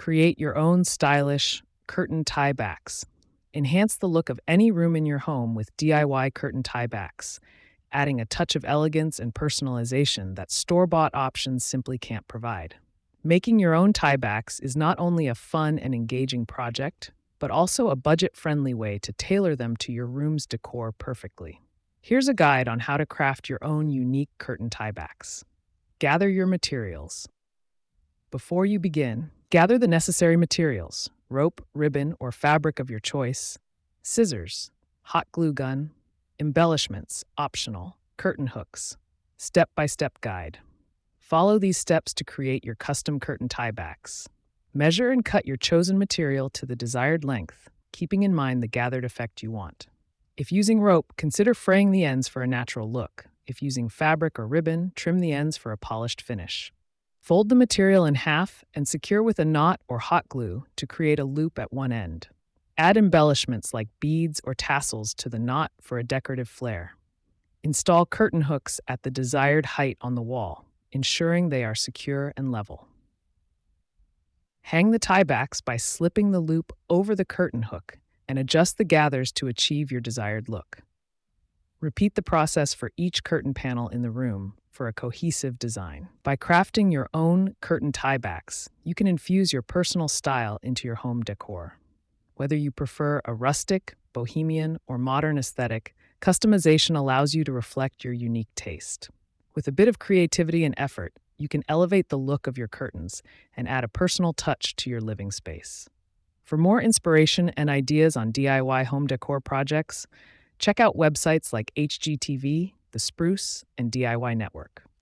Create your own stylish curtain tiebacks. Enhance the look of any room in your home with DIY curtain tiebacks, adding a touch of elegance and personalization that store-bought options simply can't provide. Making your own tiebacks is not only a fun and engaging project, but also a budget-friendly way to tailor them to your room's decor perfectly. Here's a guide on how to craft your own unique curtain tiebacks. Gather your materials. Before you begin, gather the necessary materials: rope, ribbon, or fabric of your choice, scissors, hot glue gun, embellishments, optional, curtain hooks. Step-by-step guide. Follow these steps to create your custom curtain tiebacks. Measure and cut your chosen material to the desired length, keeping in mind the gathered effect you want. If using rope, consider fraying the ends for a natural look. If using fabric or ribbon, trim the ends for a polished finish. Fold the material in half and secure with a knot or hot glue to create a loop at one end. Add embellishments like beads or tassels to the knot for a decorative flair. Install curtain hooks at the desired height on the wall, ensuring they are secure and level. Hang the tiebacks by slipping the loop over the curtain hook and adjust the gathers to achieve your desired look. Repeat the process for each curtain panel in the room for a cohesive design. By crafting your own curtain tiebacks, you can infuse your personal style into your home decor. Whether you prefer a rustic, bohemian, or modern aesthetic, customization allows you to reflect your unique taste. With a bit of creativity and effort, you can elevate the look of your curtains and add a personal touch to your living space. For more inspiration and ideas on DIY home decor projects, check out websites like HGTV, The Spruce, and DIY Network.